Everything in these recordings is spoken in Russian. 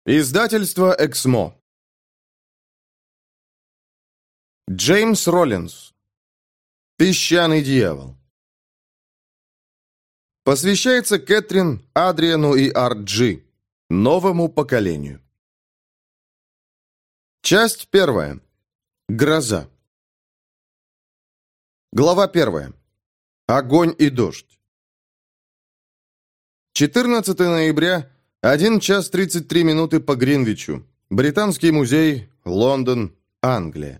Издательство «Эксмо». Джеймс Роллинс. «Песчаный дьявол». Посвящается Кэтрин, Адриану и Арджи, новому поколению. Часть первая. Гроза. Глава первая. Огонь и дождь. 14 ноября, 1 час 33 минуты по Гринвичу. Британский музей, Лондон, Англия.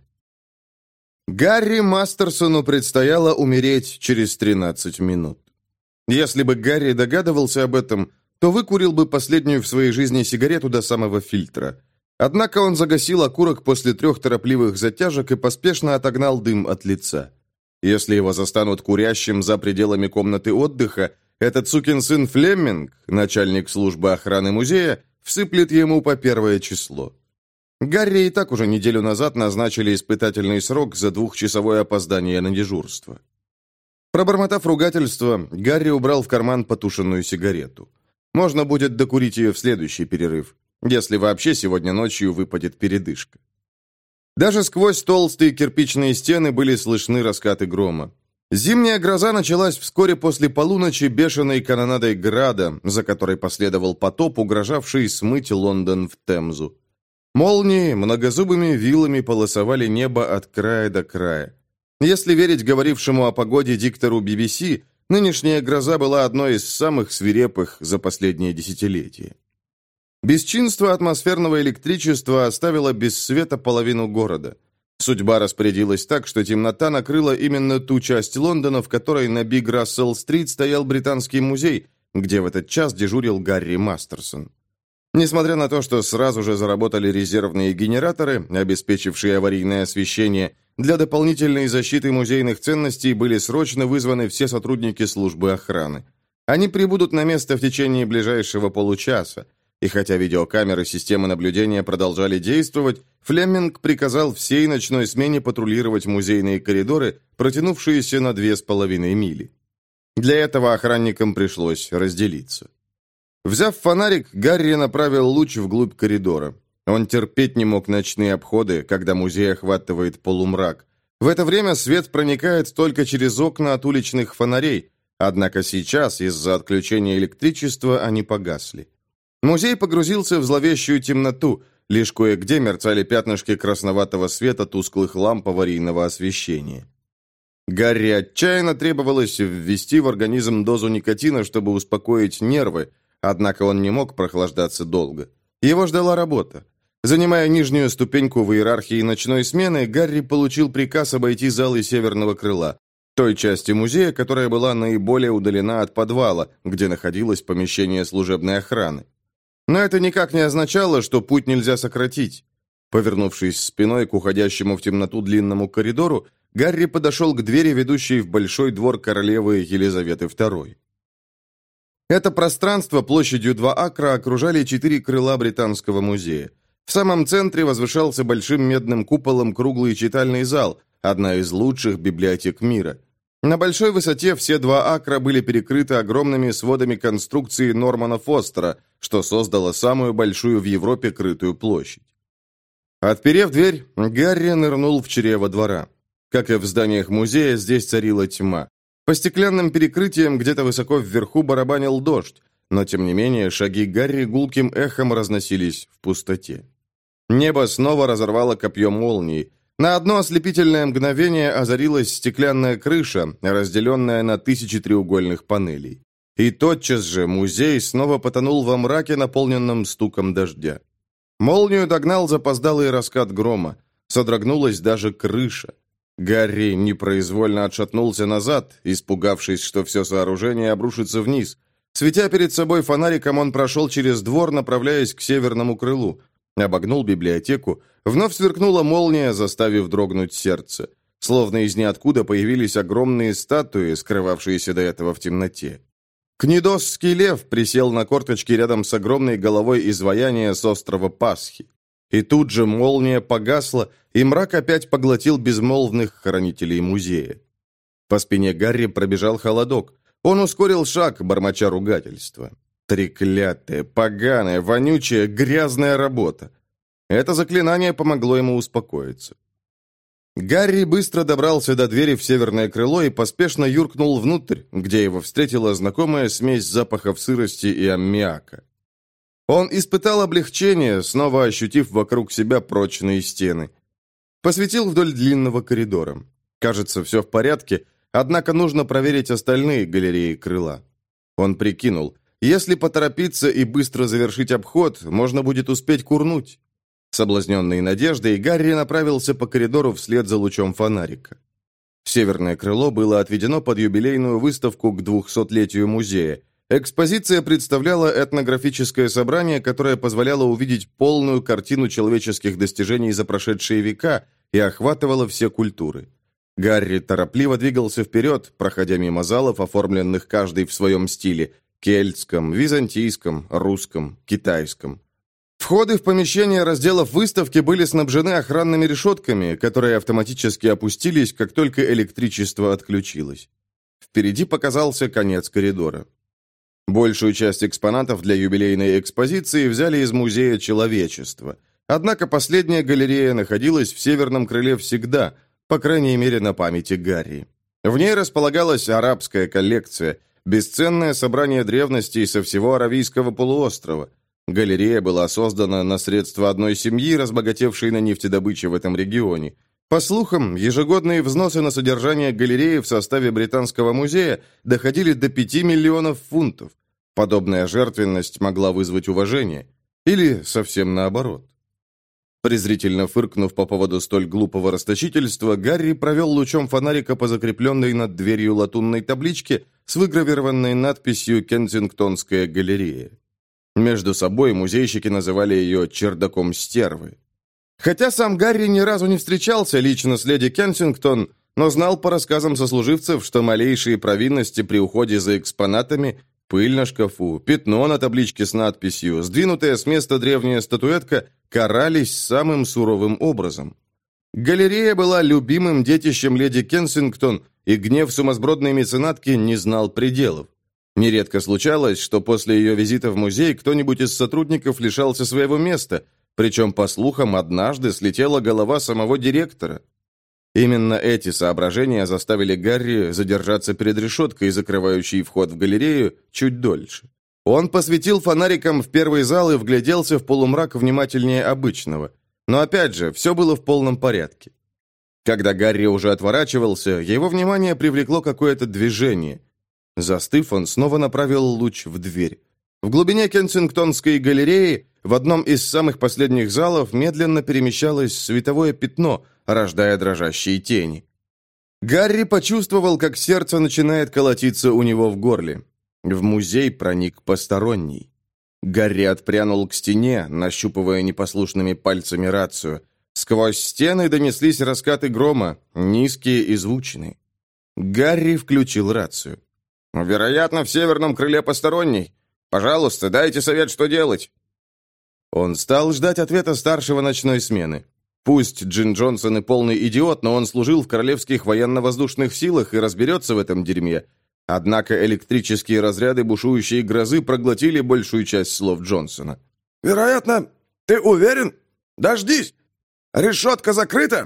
Гарри Мастерсону предстояло умереть через 13 минут. Если бы Гарри догадывался об этом, то выкурил бы последнюю в своей жизни сигарету до самого фильтра. Однако он загасил окурок после 3 торопливых затяжек и поспешно отогнал дым от лица. Если его застанут курящим за пределами комнаты отдыха, этот сукин сын Флеминг, начальник службы охраны музея, всыплет ему по 1 число. Гарри и так уже неделю назад назначили испытательный срок за 2-часовое опоздание на дежурство. Пробормотав ругательство, Гарри убрал в карман потушенную сигарету. Можно будет докурить ее в следующий перерыв, если вообще сегодня ночью выпадет передышка. Даже сквозь толстые кирпичные стены были слышны раскаты грома. Зимняя гроза началась вскоре после полуночи бешеной канонадой града, за которой последовал потоп, угрожавший смыть Лондон в Темзу. Молнии многозубыми вилами полосовали небо от края до края. Если верить говорившему о погоде диктору BBC, нынешняя гроза была одной из самых свирепых за последние десятилетия. Бесчинство атмосферного электричества оставило без света половину города. Судьба распорядилась так, что темнота накрыла именно ту часть Лондона, в которой на Биг-Рассел-стрит стоял Британский музей, где в этот час дежурил Гарри Мастерсон. Несмотря на то, что сразу же заработали резервные генераторы, обеспечившие аварийное освещение, для дополнительной защиты музейных ценностей были срочно вызваны все сотрудники службы охраны. Они прибудут на место в течение ближайшего получаса. И хотя видеокамеры системы наблюдения продолжали действовать, Флеминг приказал всей ночной смене патрулировать музейные коридоры, протянувшиеся на 2,5 мили. Для этого охранникам пришлось разделиться. Взяв фонарик, Гарри направил луч вглубь коридора. Он терпеть не мог ночные обходы, когда музей охватывает полумрак. В это время свет проникает только через окна от уличных фонарей, однако сейчас, из-за отключения электричества, они погасли. Музей погрузился в зловещую темноту, лишь кое-где мерцали пятнышки красноватого света тусклых ламп аварийного освещения. Гарри отчаянно требовалось ввести в организм дозу никотина, чтобы успокоить нервы, однако он не мог прохлаждаться долго. Его ждала работа. Занимая нижнюю ступеньку в иерархии ночной смены, Гарри получил приказ обойти залы северного крыла, той части музея, которая была наиболее удалена от подвала, где находилось помещение служебной охраны. Но это никак не означало, что путь нельзя сократить. Повернувшись спиной к уходящему в темноту длинному коридору, Гарри подошел к двери, ведущей в большой двор королевы Елизаветы II. Это пространство площадью 2 акра окружали 4 крыла Британского музея. В самом центре возвышался большим медным куполом круглый читальный зал, одна из лучших библиотек мира. На большой высоте все 2 акра были перекрыты огромными сводами конструкции Нормана Фостера, что создало самую большую в Европе крытую площадь. Отперев дверь, Гарри нырнул в чрево двора. Как и в зданиях музея, здесь царила тьма. По стеклянным перекрытиям где-то высоко вверху барабанил дождь, но, тем не менее, шаги Гарри гулким эхом разносились в пустоте. Небо снова разорвало копье молнии. На одно ослепительное мгновение озарилась стеклянная крыша, разделенная на 1000 треугольных панелей. И тотчас же музей снова потонул во мраке, наполненном стуком дождя. Молнию догнал запоздалый раскат грома. Содрогнулась даже крыша. Гарри непроизвольно отшатнулся назад, испугавшись, что все сооружение обрушится вниз. Светя перед собой фонариком, он прошел через двор, направляясь к северному крылу. Обогнул библиотеку. Вновь сверкнула молния, заставив дрогнуть сердце. Словно из ниоткуда появились огромные статуи, скрывавшиеся до этого в темноте. Книдосский лев присел на корточки рядом с огромной головой изваяния с острова Пасхи. И тут же молния погасла, и мрак опять поглотил безмолвных хранителей музея. По спине Гарри пробежал холодок. Он ускорил шаг, бормоча ругательства. Треклятая, поганая, вонючая, грязная работа. Это заклинание помогло ему успокоиться. Гарри быстро добрался до двери в северное крыло и поспешно юркнул внутрь, где его встретила знакомая смесь запахов сырости и аммиака. Он испытал облегчение, снова ощутив вокруг себя прочные стены. Посветил вдоль длинного коридора. Кажется, все в порядке, однако нужно проверить остальные галереи крыла. Он прикинул, если поторопиться и быстро завершить обход, можно будет успеть курнуть. Соблазненный надеждой, Гарри направился по коридору вслед за лучом фонарика. Северное крыло было отведено под юбилейную выставку к 200-летию музея. Экспозиция представляла этнографическое собрание, которое позволяло увидеть полную картину человеческих достижений за прошедшие века и охватывало все культуры. Гарри торопливо двигался вперед, проходя мимо залов, оформленных каждый в своем стиле – кельтском, византийском, русском, китайском. Входы в помещения разделов выставки были снабжены охранными решетками, которые автоматически опустились, как только электричество отключилось. Впереди показался конец коридора. Большую часть экспонатов для юбилейной экспозиции взяли из Музея человечества. Однако последняя галерея находилась в северном крыле всегда, по крайней мере на памяти Гарри. В ней располагалась арабская коллекция, бесценное собрание древностей со всего Аравийского полуострова. Галерея была создана на средства одной семьи, разбогатевшей на нефтедобыче в этом регионе. По слухам, ежегодные взносы на содержание галереи в составе Британского музея доходили до 5 миллионов фунтов. Подобная жертвенность могла вызвать уважение. Или совсем наоборот. Презрительно фыркнув по поводу столь глупого расточительства, Гарри провел лучом фонарика по закрепленной над дверью латунной табличке с выгравированной надписью «Кенсингтонская галерея». Между собой музейщики называли ее «чердаком стервы». Хотя сам Гарри ни разу не встречался лично с леди Кенсингтон, но знал по рассказам сослуживцев, что малейшие провинности при уходе за экспонатами, пыль на шкафу, пятно на табличке с надписью, сдвинутая с места древняя статуэтка, карались самым суровым образом. Галерея была любимым детищем леди Кенсингтон, и гнев сумасбродной меценатки не знал пределов. Нередко случалось, что после ее визита в музей кто-нибудь из сотрудников лишался своего места, причем, по слухам, однажды слетела голова самого директора. Именно эти соображения заставили Гарри задержаться перед решеткой, закрывающей вход в галерею, чуть дольше. Он посветил фонариком в первый зал и вгляделся в полумрак внимательнее обычного. Но опять же, все было в полном порядке. Когда Гарри уже отворачивался, его внимание привлекло какое-то движение. Застыв, он снова направил луч в дверь. В глубине Кенсингтонской галереи, в одном из самых последних залов, медленно перемещалось световое пятно, рождая дрожащие тени. Гарри почувствовал, как сердце начинает колотиться у него в горле. В музей проник посторонний. Гарри отпрянул к стене, нащупывая непослушными пальцами рацию. Сквозь стены донеслись раскаты грома, низкие и звучные. Гарри включил рацию. «Вероятно, в северном крыле посторонний. Пожалуйста, дайте совет, что делать». Он стал ждать ответа старшего ночной смены. Пусть Джин Джонсон и полный идиот, но он служил в королевских военно-воздушных силах и разберется в этом дерьме. Однако электрические разряды бушующей грозы проглотили большую часть слов Джонсона. «Вероятно, ты уверен? Дождись! Решетка закрыта!»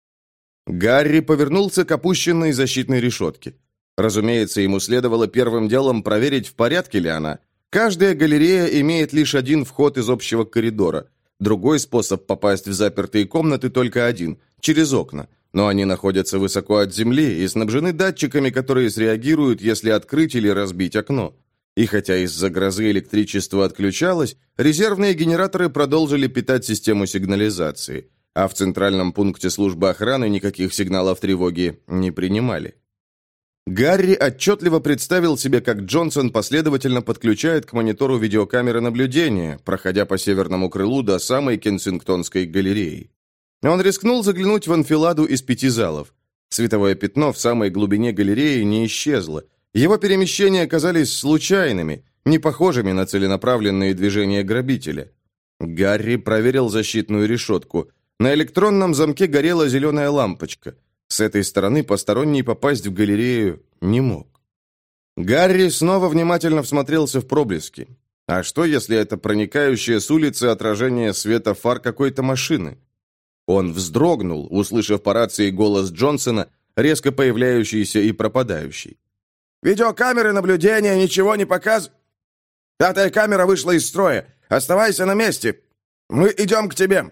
Гарри повернулся к опущенной защитной решетке. Разумеется, ему следовало первым делом проверить, в порядке ли она. Каждая галерея имеет лишь один вход из общего коридора. Другой способ попасть в запертые комнаты только один – через окна. Но они находятся высоко от земли и снабжены датчиками, которые среагируют, если открыть или разбить окно. И хотя из-за грозы электричество отключалось, резервные генераторы продолжили питать систему сигнализации, а в центральном пункте службы охраны никаких сигналов тревоги не принимали. Гарри отчетливо представил себе, как Джонсон последовательно подключает к монитору видеокамеры наблюдения, проходя по северному крылу до самой Кенсингтонской галереи. Он рискнул заглянуть в анфиладу из 5 залов. Световое пятно в самой глубине галереи не исчезло. Его перемещения оказались случайными, не похожими на целенаправленные движения грабителя. Гарри проверил защитную решетку. На электронном замке горела зеленая лампочка. С этой стороны посторонний попасть в галерею не мог. Гарри снова внимательно всмотрелся в проблески. А что, если это проникающее с улицы отражение света фар какой-то машины? Он вздрогнул, услышав по рации голос Джонсона, резко появляющийся и пропадающий. «Видеокамеры наблюдения ничего не показывают. 5-я камера вышла из строя. Оставайся на месте. Мы идем к тебе».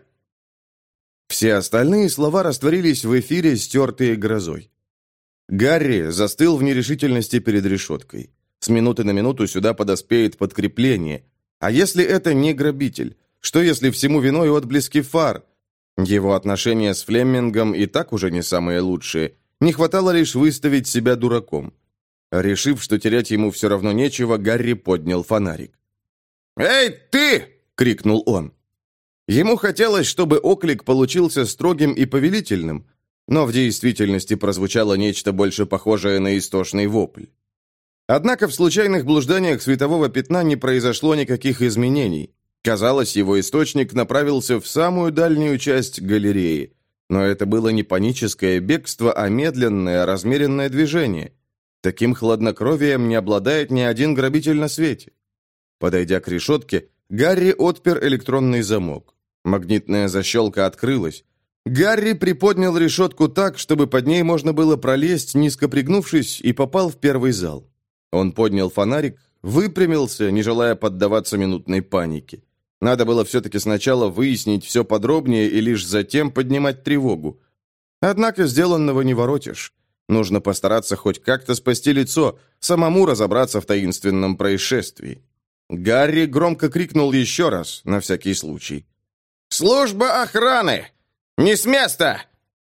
Все остальные слова растворились в эфире, стертые грозой. Гарри застыл в нерешительности перед решеткой. С минуты на минуту сюда подоспеет подкрепление. А если это не грабитель? Что если всему виной отблески фар? Его отношения с Флемингом и так уже не самые лучшие. Не хватало лишь выставить себя дураком. Решив, что терять ему все равно нечего, Гарри поднял фонарик. «Эй, ты!» — крикнул он. Ему хотелось, чтобы оклик получился строгим и повелительным, но в действительности прозвучало нечто больше похожее на истошный вопль. Однако в случайных блужданиях светового пятна не произошло никаких изменений. Казалось, его источник направился в самую дальнюю часть галереи, но это было не паническое бегство, а медленное, размеренное движение. Таким хладнокровием не обладает ни один грабитель на свете. Подойдя к решетке, Гарри отпер электронный замок. Магнитная защелка открылась. Гарри приподнял решетку так, чтобы под ней можно было пролезть, низко пригнувшись, и попал в первый зал. Он поднял фонарик, выпрямился, не желая поддаваться минутной панике. Надо было все-таки сначала выяснить все подробнее и лишь затем поднимать тревогу. Однако сделанного не воротишь. Нужно постараться хоть как-то спасти лицо, самому разобраться в таинственном происшествии. Гарри громко крикнул еще раз, на всякий случай. «Служба охраны! Не с места!»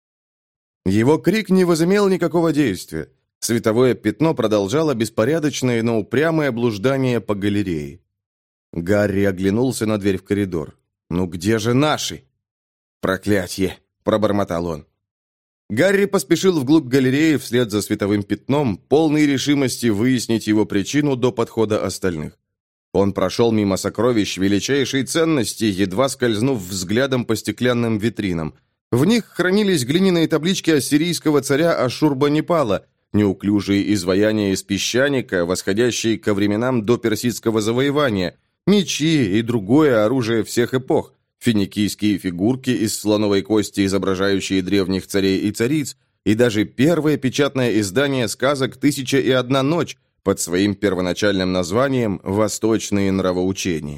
Его крик не возымел никакого действия. Световое пятно продолжало беспорядочное, но упрямое блуждание по галерее. Гарри оглянулся на дверь в коридор. «Ну где же наши?» «Проклятье!» – пробормотал он. Гарри поспешил вглубь галереи вслед за световым пятном, полной решимости выяснить его причину до подхода остальных. Он прошел мимо сокровищ величайшей ценности, едва скользнув взглядом по стеклянным витринам. В них хранились глиняные таблички ассирийского царя Ашурбанипала, неуклюжие изваяния из песчаника, восходящие ко временам до персидского завоевания, мечи и другое оружие всех эпох, финикийские фигурки из слоновой кости, изображающие древних царей и цариц, и даже первое печатное издание сказок «Тысяча и одна ночь» под своим первоначальным названием «Восточные нравоучения».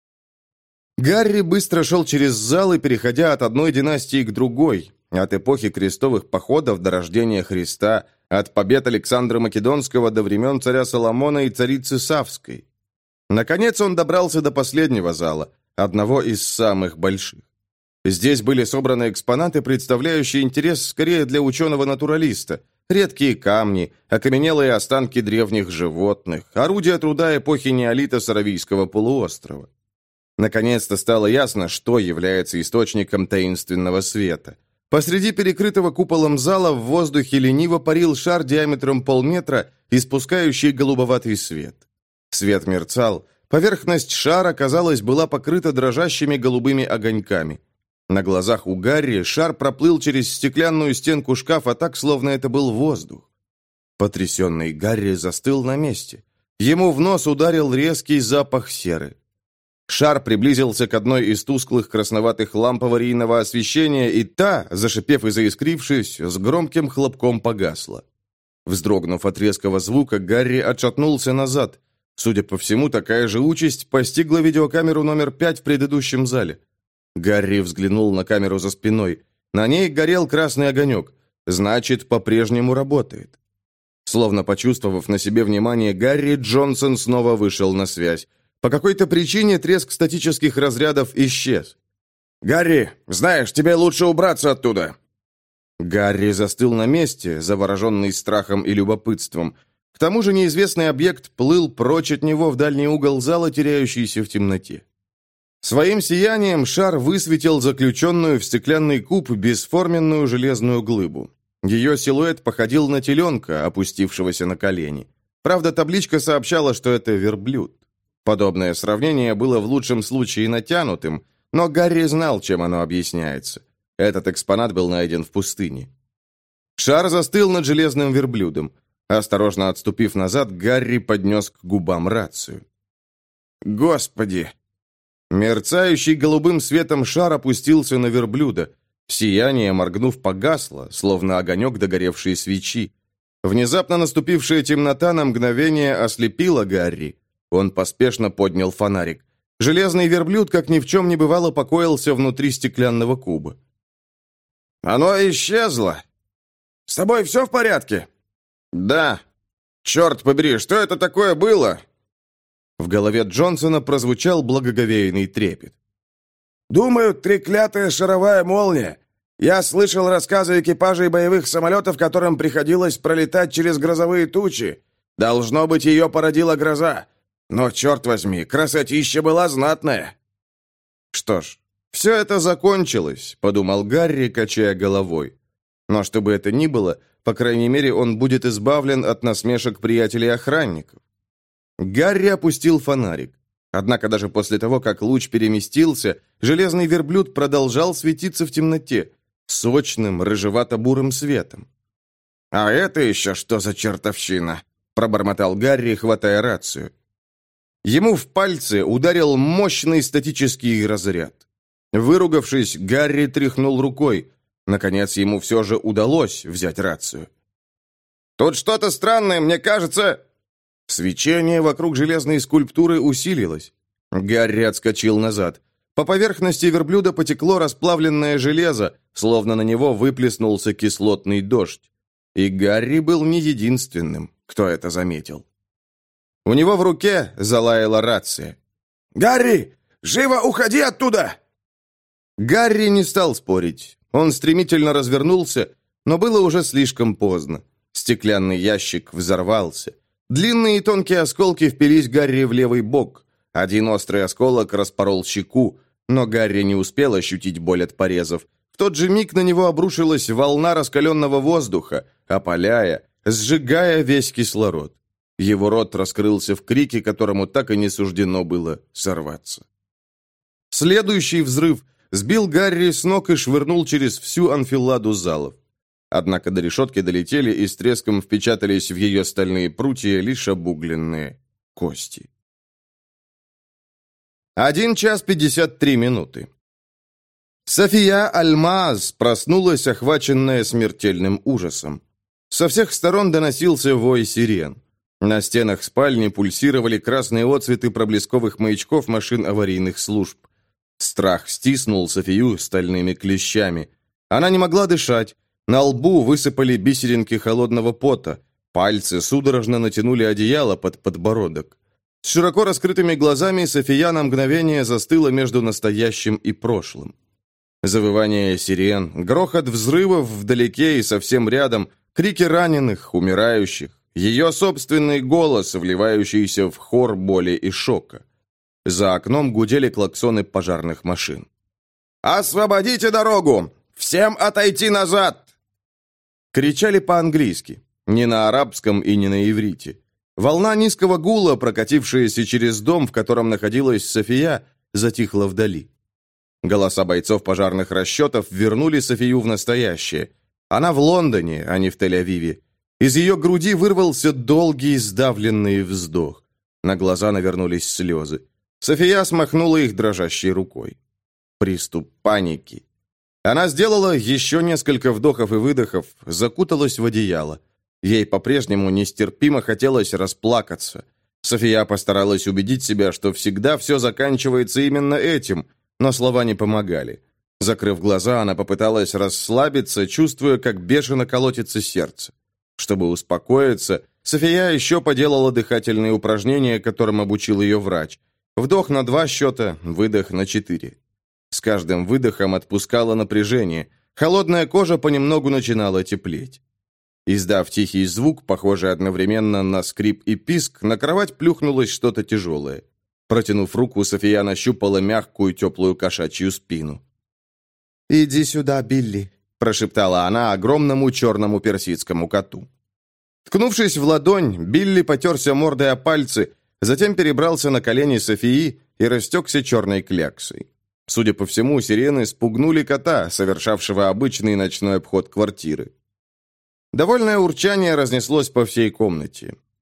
Гарри быстро шел через залы, переходя от одной династии к другой, от эпохи крестовых походов до рождения Христа, от побед Александра Македонского до времен царя Соломона и царицы Савской. Наконец он добрался до последнего зала, одного из самых больших. Здесь были собраны экспонаты, представляющие интерес скорее для ученого-натуралиста. Редкие камни, окаменелые останки древних животных, орудия труда эпохи неолита с Аравийского полуострова. Наконец-то стало ясно, что является источником таинственного света. Посреди перекрытого куполом зала в воздухе лениво парил шар диаметром полметра, испускающий голубоватый свет. Свет мерцал, поверхность шара, казалось, была покрыта дрожащими голубыми огоньками. На глазах у Гарри шар проплыл через стеклянную стенку шкафа так, словно это был воздух. Потрясенный Гарри застыл на месте. Ему в нос ударил резкий запах серы. Шар приблизился к одной из тусклых красноватых ламп аварийного освещения, и та, зашипев и заискрившись, с громким хлопком погасла. Вздрогнув от резкого звука, Гарри отшатнулся назад. Судя по всему, такая же участь постигла видеокамеру номер 5 в предыдущем зале. Гарри взглянул на камеру за спиной. На ней горел красный огонек. Значит, по-прежнему работает. Словно почувствовав на себе внимание Гарри, Джонсон снова вышел на связь. По какой-то причине треск статических разрядов исчез. «Гарри, знаешь, тебе лучше убраться оттуда!» Гарри застыл на месте, завороженный страхом и любопытством. К тому же неизвестный объект плыл прочь от него в дальний угол зала, теряющийся в темноте. Своим сиянием шар высветил заключенную в стеклянный куб бесформенную железную глыбу. Ее силуэт походил на теленка, опустившегося на колени. Правда, табличка сообщала, что это верблюд. Подобное сравнение было в лучшем случае натянутым, но Гарри знал, чем оно объясняется. Этот экспонат был найден в пустыне. Шар застыл над железным верблюдом. Осторожно отступив назад, Гарри поднес к губам рацию. Господи!» Мерцающий голубым светом шар опустился на верблюда. Сияние, моргнув, погасло, словно огонек догоревшей свечи. Внезапно наступившая темнота на мгновение ослепила Гарри. Он поспешно поднял фонарик. Железный верблюд, как ни в чем не бывало, покоился внутри стеклянного куба. «Оно исчезло! С тобой все в порядке?» «Да». «Черт побери, что это такое было?» В голове Джонсона прозвучал благоговейный трепет. «Думаю, треклятая шаровая молния. Я слышал рассказы экипажей боевых самолетов, которым приходилось пролетать через грозовые тучи. Должно быть, ее породила гроза. Но, черт возьми, красотища была знатная». «Что ж, все это закончилось», — подумал Гарри, качая головой. Но чтобы это ни было, по крайней мере, он будет избавлен от насмешек приятелей-охранников. Гарри опустил фонарик. Однако даже после того, как луч переместился, железный верблюд продолжал светиться в темноте, сочным, рыжевато-бурым светом. «А это еще что за чертовщина?» — пробормотал Гарри, хватая рацию. Ему в пальцы ударил мощный статический разряд. Выругавшись, Гарри тряхнул рукой. Наконец, ему все же удалось взять рацию. «Тут что-то странное, мне кажется...» Свечение вокруг железной скульптуры усилилось. Гарри отскочил назад. По поверхности верблюда потекло расплавленное железо, словно на него выплеснулся кислотный дождь. И Гарри был не единственным, кто это заметил. У него в руке залаяла рация. «Гарри, живо уходи оттуда!» Гарри не стал спорить. Он стремительно развернулся, но было уже слишком поздно. Стеклянный ящик взорвался. Длинные и тонкие осколки впились Гарри в левый бок. Один острый осколок распорол щеку, но Гарри не успел ощутить боль от порезов. В тот же миг на него обрушилась волна раскаленного воздуха, опаляя, сжигая весь кислород. Его рот раскрылся в крике, которому так и не суждено было сорваться. Следующий взрыв сбил Гарри с ног и швырнул через всю анфиладу залов. Однако до решетки долетели и с треском впечатались в ее стальные прутья лишь обугленные кости. 1 час 53 минуты. София Альмаз проснулась, охваченная смертельным ужасом. Со всех сторон доносился вой сирен. На стенах спальни пульсировали красные отцветы проблесковых маячков машин аварийных служб. Страх стиснул Софию стальными клещами. Она не могла дышать. На лбу высыпали бисеринки холодного пота. Пальцы судорожно натянули одеяло под подбородок. С широко раскрытыми глазами София на мгновение застыла между настоящим и прошлым. Завывание сирен, грохот взрывов вдалеке и совсем рядом, крики раненых, умирающих, ее собственный голос, вливающийся в хор боли и шока. За окном гудели клаксоны пожарных машин. «Освободите дорогу! Всем отойти назад!» Кричали по-английски, не на арабском и не на иврите. Волна низкого гула, прокатившаяся через дом, в котором находилась София, затихла вдали. Голоса бойцов пожарных расчетов вернули Софию в настоящее. Она в Лондоне, а не в Тель-Авиве. Из ее груди вырвался долгий сдавленный вздох. На глаза навернулись слезы. София смахнула их дрожащей рукой. Приступ паники. Она сделала еще несколько вдохов и выдохов, закуталась в одеяло. Ей по-прежнему нестерпимо хотелось расплакаться. София постаралась убедить себя, что всегда все заканчивается именно этим, но слова не помогали. Закрыв глаза, она попыталась расслабиться, чувствуя, как бешено колотится сердце. Чтобы успокоиться, София еще поделала дыхательные упражнения, которым обучил ее врач. Вдох на 2 счета, выдох на 4. С каждым выдохом отпускало напряжение. Холодная кожа понемногу начинала теплеть. Издав тихий звук, похожий одновременно на скрип и писк, на кровать плюхнулось что-то тяжелое. Протянув руку, София нащупала мягкую теплую кошачью спину. «Иди сюда, Билли», – прошептала она огромному черному персидскому коту. Ткнувшись в ладонь, Билли потерся мордой о пальцы, затем перебрался на колени Софии и растекся черной кляксой. Судя по всему, сирены спугнули кота, совершавшего обычный ночной обход квартиры. Довольное урчание разнеслось по всей комнате.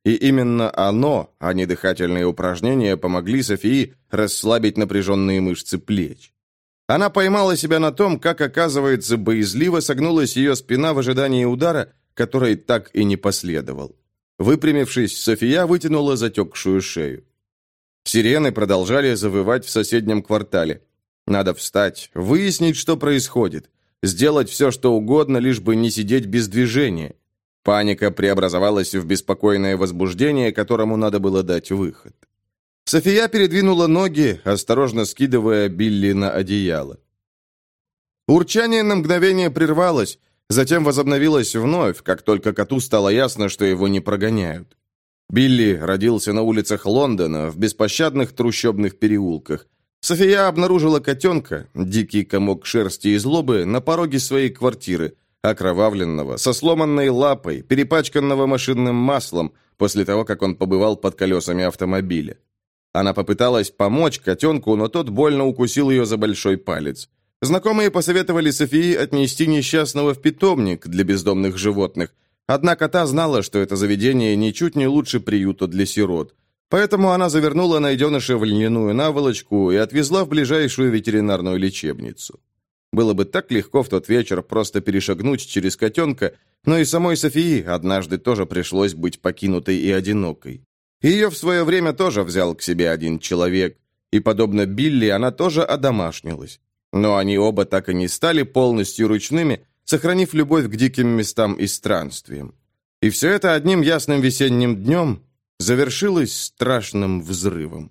И именно оно, а не дыхательные упражнения, помогли Софии расслабить напряженные мышцы плеч. Она поймала себя на том, как, оказывается, боязливо согнулась ее спина в ожидании удара, который так и не последовал. Выпрямившись, София вытянула затекшую шею. Сирены продолжали завывать в соседнем квартале. Надо встать, выяснить, что происходит, сделать все, что угодно, лишь бы не сидеть без движения. Паника преобразовалась в беспокойное возбуждение, которому надо было дать выход. София передвинула ноги, осторожно скидывая Билли на одеяло. Урчание на мгновение прервалось, затем возобновилось вновь, как только коту стало ясно, что его не прогоняют. Билли родился на улицах Лондона, в беспощадных трущобных переулках. София обнаружила котенка, дикий комок шерсти и злобы, на пороге своей квартиры, окровавленного, со сломанной лапой, перепачканного машинным маслом, после того, как он побывал под колесами автомобиля. Она попыталась помочь котенку, но тот больно укусил ее за большой палец. Знакомые посоветовали Софии отнести несчастного в питомник для бездомных животных, однако та знала, что это заведение ничуть не лучше приюта для сирот. Поэтому она завернула найденыша в льняную наволочку и отвезла в ближайшую ветеринарную лечебницу. Было бы так легко в тот вечер просто перешагнуть через котенка, но и самой Софии однажды тоже пришлось быть покинутой и одинокой. Ее в свое время тоже взял к себе один человек, и, подобно Билли, она тоже одомашнилась. Но они оба так и не стали полностью ручными, сохранив любовь к диким местам и странствиям. И все это одним ясным весенним днем завершилось страшным взрывом.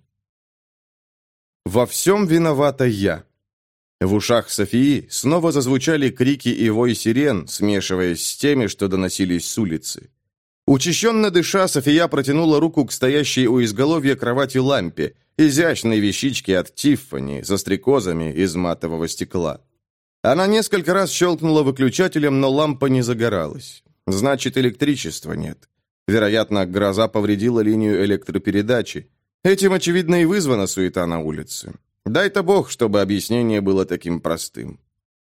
«Во всем виновата я». В ушах Софии снова зазвучали крики и вой сирен, смешиваясь с теми, что доносились с улицы. Учащенно дыша, София протянула руку к стоящей у изголовья кровати лампе, изящной вещичке от Тиффани, со стрекозами из матового стекла. Она несколько раз щелкнула выключателем, но лампа не загоралась. Значит, электричества нет. Вероятно, гроза повредила линию электропередачи. Этим, очевидно, и вызвана суета на улице. Дай-то бог, чтобы объяснение было таким простым.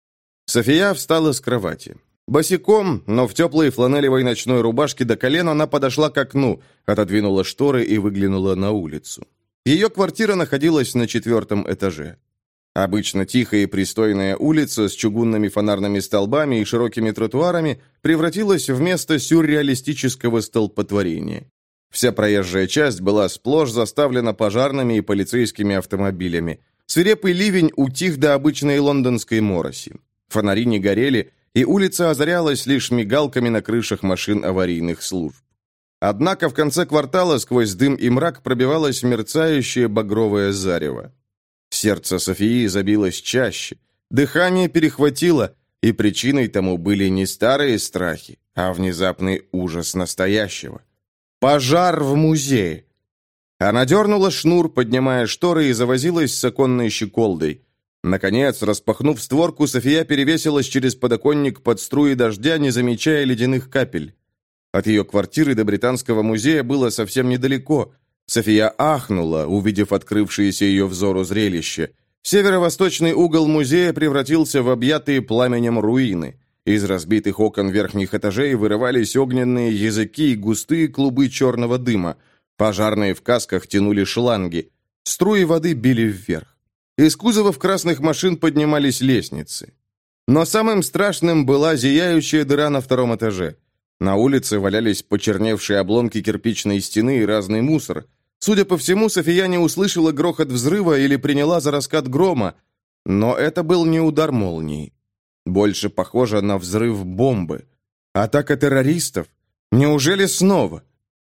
София встала с кровати. Босиком, но в теплой фланелевой ночной рубашке до колен она подошла к окну, отодвинула шторы и выглянула на улицу. Ее квартира находилась на 4-м этаже. Обычно тихая и пристойная улица с чугунными фонарными столбами и широкими тротуарами превратилась в место сюрреалистического столпотворения. Вся проезжая часть была сплошь заставлена пожарными и полицейскими автомобилями. Свирепый ливень утих до обычной лондонской мороси. Фонари не горели, и улица озарялась лишь мигалками на крышах машин аварийных служб. Однако в конце квартала сквозь дым и мрак пробивалось мерцающее багровое зарево. Сердце Софии забилось чаще, дыхание перехватило, и причиной тому были не старые страхи, а внезапный ужас настоящего. Пожар в музее! Она дернула шнур, поднимая шторы, и завозилась с оконной щеколдой. Наконец, распахнув створку, София перевесилась через подоконник под струи дождя, не замечая ледяных капель. От ее квартиры до Британского музея было совсем недалеко. София ахнула, увидев открывшееся ее взору зрелище. Северо-восточный угол музея превратился в объятые пламенем руины. Из разбитых окон верхних этажей вырывались огненные языки и густые клубы черного дыма. Пожарные в касках тянули шланги. Струи воды били вверх. Из кузовов красных машин поднимались лестницы. Но самым страшным была зияющая дыра на 2-м этаже. На улице валялись почерневшие обломки кирпичной стены и разный мусор. Судя по всему, София не услышала грохот взрыва или приняла за раскат грома. Но это был не удар молнии. Больше похоже на взрыв бомбы. Атака террористов? Неужели снова?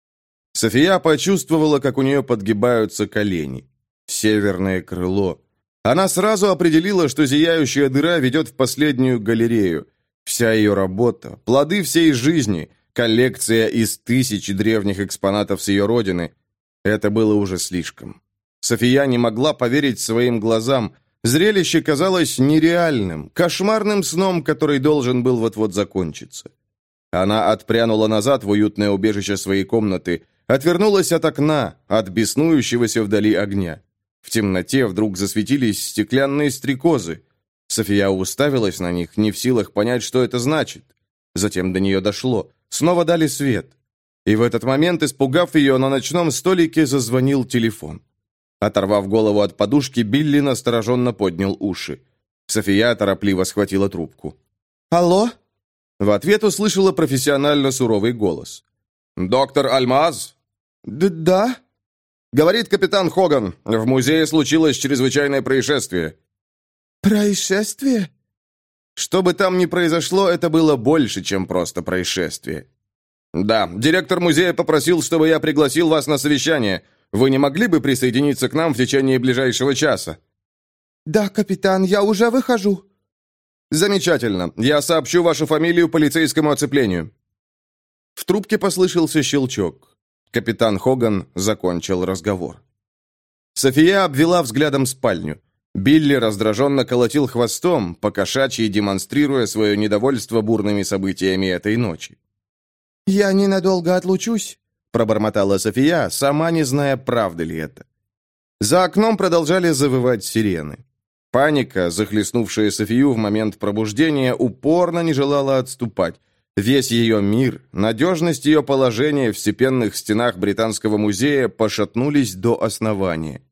София почувствовала, как у нее подгибаются колени. Северное крыло. Она сразу определила, что зияющая дыра ведет в последнюю галерею. Вся ее работа, плоды всей жизни, коллекция из 1000 древних экспонатов с ее родины. Это было уже слишком. София не могла поверить своим глазам. Зрелище казалось нереальным, кошмарным сном, который должен был вот-вот закончиться. Она отпрянула назад в уютное убежище своей комнаты, отвернулась от окна, от беснующегося вдали огня. В темноте вдруг засветились стеклянные стрекозы. София уставилась на них, не в силах понять, что это значит. Затем до нее дошло. Снова дали свет. И в этот момент, испугав ее, на ночном столике зазвонил телефон. Оторвав голову от подушки, Билли настороженно поднял уши. София торопливо схватила трубку. «Алло?» В ответ услышала профессионально суровый голос. «Доктор Альмаз?» «Да?» «Говорит капитан Хоган. В музее случилось чрезвычайное происшествие». «Происшествие?» Что бы там ни произошло, это было больше, чем просто происшествие. «Да, директор музея попросил, чтобы я пригласил вас на совещание. Вы не могли бы присоединиться к нам в течение ближайшего часа?» «Да, капитан, я уже выхожу». «Замечательно. Я сообщу вашу фамилию полицейскому оцеплению». В трубке послышался щелчок. Капитан Хоган закончил разговор. София обвела взглядом спальню. Билли раздраженно колотил хвостом, покошачьи демонстрируя свое недовольство бурными событиями этой ночи. «Я ненадолго отлучусь», — пробормотала София, сама не зная, правда ли это. За окном продолжали завывать сирены. Паника, захлестнувшая Софию в момент пробуждения, упорно не желала отступать. Весь ее мир, надежность ее положения в степенных стенах Британского музея пошатнулись до основания.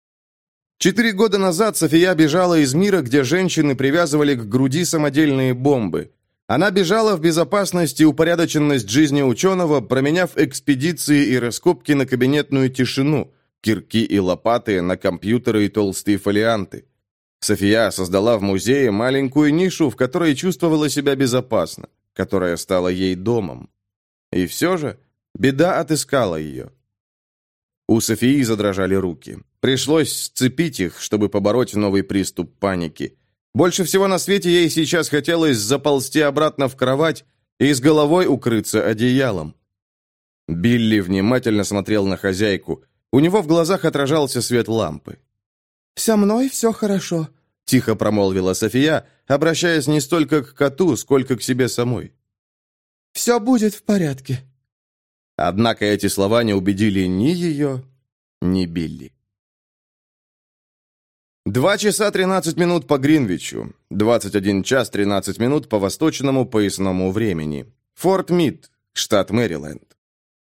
4 года назад София бежала из мира, где женщины привязывали к груди самодельные бомбы. Она бежала в безопасность и упорядоченность жизни ученого, променяв экспедиции и раскопки на кабинетную тишину, кирки и лопаты на компьютеры и толстые фолианты. София создала в музее маленькую нишу, в которой чувствовала себя безопасно, которая стала ей домом. И все же беда отыскала ее. У Софии задрожали руки. Пришлось сцепить их, чтобы побороть новый приступ паники. Больше всего на свете ей сейчас хотелось заползти обратно в кровать и с головой укрыться одеялом. Билли внимательно смотрел на хозяйку. У него в глазах отражался свет лампы. «Со мной все хорошо», — тихо промолвила София, обращаясь не столько к коту, сколько к себе самой. «Все будет в порядке». Однако эти слова не убедили ни ее, ни Билли. 2 часа 13 минут по Гринвичу, 21 час 13 минут по восточному поясному времени. Форт Мид, штат Мэриленд.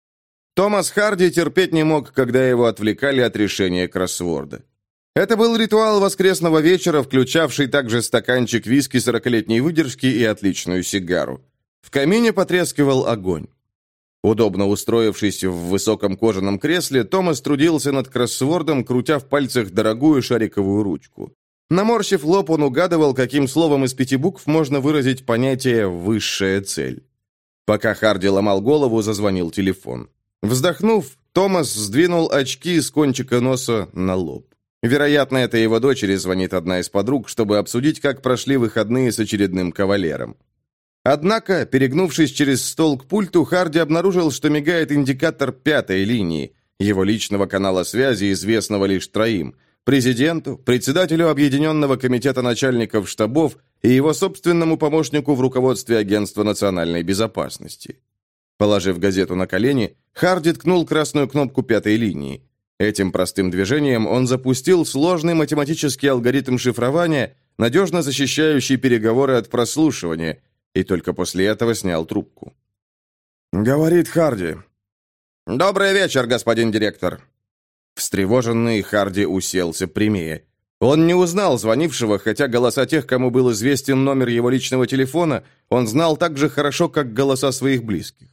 Томас Харди терпеть не мог, когда его отвлекали от решения кроссворда. Это был ритуал воскресного вечера, включавший также стаканчик виски 40-летней выдержки и отличную сигару. В камине потрескивал огонь. Удобно устроившись в высоком кожаном кресле, Томас трудился над кроссвордом, крутя в пальцах дорогую шариковую ручку. Наморщив лоб, он угадывал, каким словом из 5 букв можно выразить понятие «высшая цель». Пока Харди ломал голову, зазвонил телефон. Вздохнув, Томас сдвинул очки с кончика носа на лоб. Вероятно, это его дочери звонит одна из подруг, чтобы обсудить, как прошли выходные с очередным кавалером. Однако, перегнувшись через стол к пульту, Харди обнаружил, что мигает индикатор 5-й линии, его личного канала связи, известного лишь 3: президенту, председателю Объединенного комитета начальников штабов и его собственному помощнику в руководстве Агентства национальной безопасности. Положив газету на колени, Харди ткнул красную кнопку 5-й линии. Этим простым движением он запустил сложный математический алгоритм шифрования, надежно защищающий переговоры от прослушивания, и только после этого снял трубку. «Говорит Харди». «Добрый вечер, господин директор». Встревоженный Харди уселся прямее. Он не узнал звонившего, хотя голоса тех, кому был известен номер его личного телефона, он знал так же хорошо, как голоса своих близких.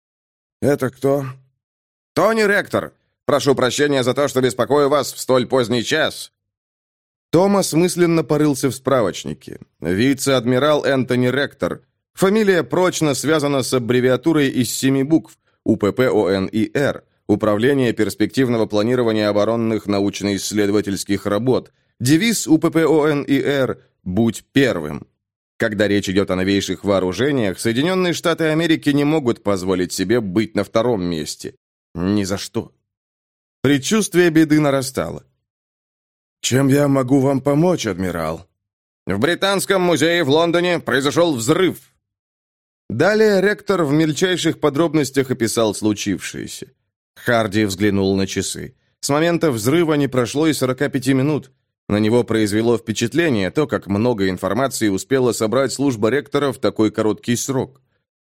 «Это кто?» «Тони Ректор. Прошу прощения за то, что беспокою вас в столь поздний час». Томас мысленно порылся в справочнике. Вице-адмирал Энтони Ректор. Фамилия прочно связана с аббревиатурой из 7 букв УППОНИР, Управление перспективного планирования оборонных научно-исследовательских работ. Девиз УППОНИР «Будь первым». Когда речь идет о новейших вооружениях, Соединенные Штаты Америки не могут позволить себе быть на 2-м месте. Ни за что. Предчувствие беды нарастало. «Чем я могу вам помочь, адмирал?» «В Британском музее в Лондоне произошел взрыв». Далее ректор в мельчайших подробностях описал случившееся. Харди взглянул на часы. С момента взрыва не прошло и 45 минут. На него произвело впечатление то, как много информации успела собрать служба ректора в такой короткий срок.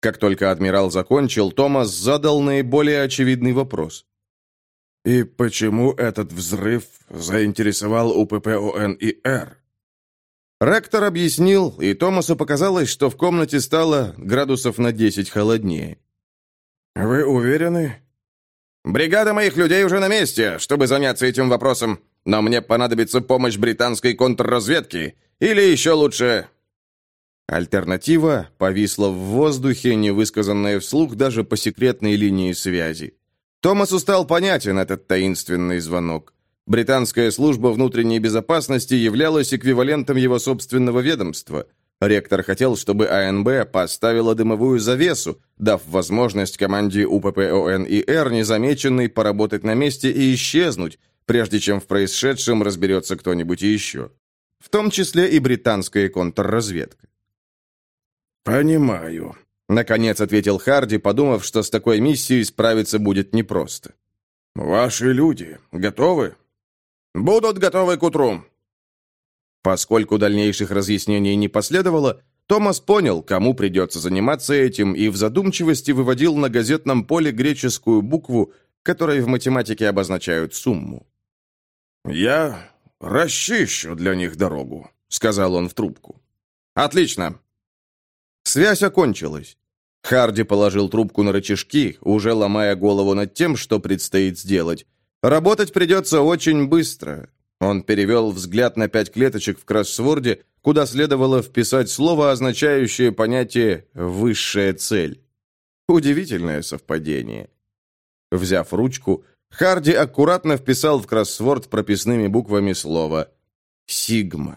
Как только адмирал закончил, Томас задал наиболее очевидный вопрос. «И почему этот взрыв заинтересовал УППОН-ИР?» Ректор объяснил, и Томасу показалось, что в комнате стало градусов на 10 холоднее. «Вы уверены?» «Бригада моих людей уже на месте, чтобы заняться этим вопросом, но мне понадобится помощь британской контрразведки, или еще лучше...» Альтернатива повисла в воздухе, не высказанная вслух даже по секретной линии связи. Томасу стал понятен этот таинственный звонок. Британская служба внутренней безопасности являлась эквивалентом его собственного ведомства. Ректор хотел, чтобы АНБ поставила дымовую завесу, дав возможность команде УППОН-ИР незамеченной поработать на месте и исчезнуть, прежде чем в происшедшем разберется кто-нибудь еще. В том числе и британская контрразведка. «Понимаю», — наконец ответил Харди, подумав, что с такой миссией справиться будет непросто. «Ваши люди готовы?» «Будут готовы к утру». Поскольку дальнейших разъяснений не последовало, Томас понял, кому придется заниматься этим, и в задумчивости выводил на газетном поле греческую букву, которой в математике обозначают сумму. «Я расчищу для них дорогу», — сказал он в трубку. «Отлично». Связь окончилась. Харди положил трубку на рычажки, уже ломая голову над тем, что предстоит сделать. Работать придется очень быстро. Он перевел взгляд на 5 клеточек в кроссворде, куда следовало вписать слово, означающее понятие «высшая цель». Удивительное совпадение. Взяв ручку, Харди аккуратно вписал в кроссворд прописными буквами слово «Сигма».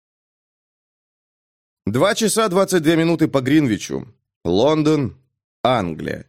2 часа 22 минуты по Гринвичу. Лондон, Англия.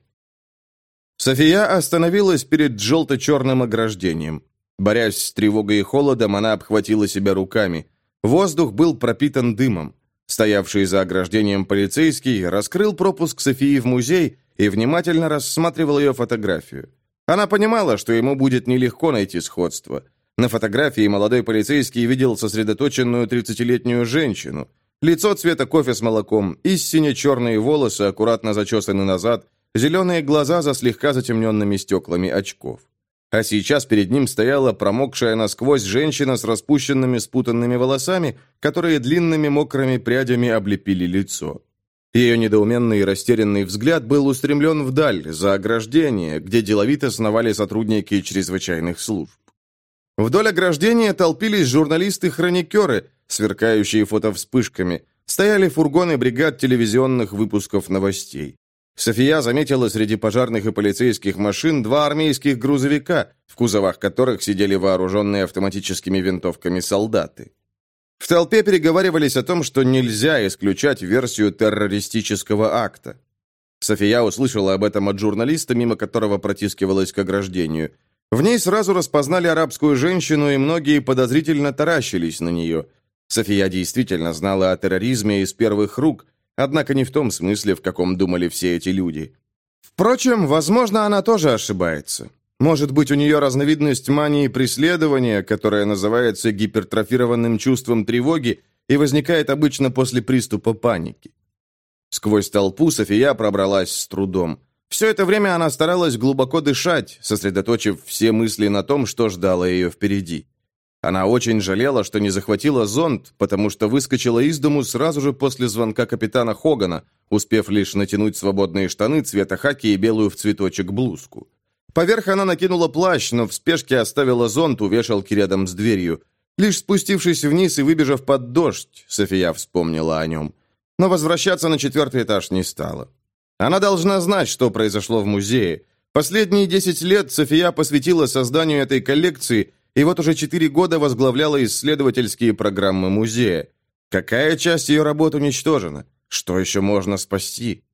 София остановилась перед желто-черным ограждением. Борясь с тревогой и холодом, она обхватила себя руками. Воздух был пропитан дымом. Стоявший за ограждением полицейский раскрыл пропуск Софии в музей и внимательно рассматривал ее фотографию. Она понимала, что ему будет нелегко найти сходство. На фотографии молодой полицейский видел сосредоточенную 30-летнюю женщину. Лицо цвета кофе с молоком, истинно черные волосы аккуратно зачесаны назад, зеленые глаза за слегка затемненными стеклами очков. А сейчас перед ним стояла промокшая насквозь женщина с распущенными спутанными волосами, которые длинными мокрыми прядями облепили лицо. Ее недоуменный и растерянный взгляд был устремлен вдаль, за ограждение, где деловито сновали сотрудники чрезвычайных служб. Вдоль ограждения толпились журналисты-хроникеры, сверкающие фотовспышками, стояли фургоны бригад телевизионных выпусков новостей. София заметила среди пожарных и полицейских машин 2 армейских грузовика, в кузовах которых сидели вооруженные автоматическими винтовками солдаты. В толпе переговаривались о том, что нельзя исключать версию террористического акта. София услышала об этом от журналиста, мимо которого протискивалась к ограждению. В ней сразу распознали арабскую женщину, и многие подозрительно таращились на нее. София действительно знала о терроризме из первых рук, однако не в том смысле, в каком думали все эти люди. Впрочем, возможно, она тоже ошибается. Может быть, у нее разновидность мании преследования, которая называется гипертрофированным чувством тревоги и возникает обычно после приступа паники. Сквозь толпу София пробралась с трудом. Все это время она старалась глубоко дышать, сосредоточив все мысли на том, что ждало ее впереди. Она очень жалела, что не захватила зонт, потому что выскочила из дому сразу же после звонка капитана Хогана, успев лишь натянуть свободные штаны цвета хаки и белую в цветочек блузку. Поверх она накинула плащ, но в спешке оставила зонт у вешалки рядом с дверью. Лишь спустившись вниз и выбежав под дождь, София вспомнила о нем. Но возвращаться на 4-й этаж не стала. Она должна знать, что произошло в музее. Последние 10 лет София посвятила созданию этой коллекции, и вот уже 4 года возглавляла исследовательские программы музея. Какая часть ее работ уничтожена? Что еще можно спасти?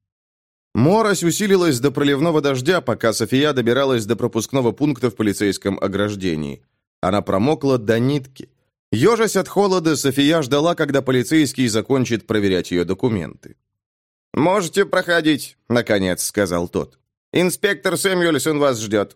Морось усилилась до проливного дождя, пока София добиралась до пропускного пункта в полицейском ограждении. Она промокла до нитки. Ежась от холода, София ждала, когда полицейский закончит проверять ее документы. «Можете проходить», — наконец сказал тот. «Инспектор Сэмюэльсон вас ждет».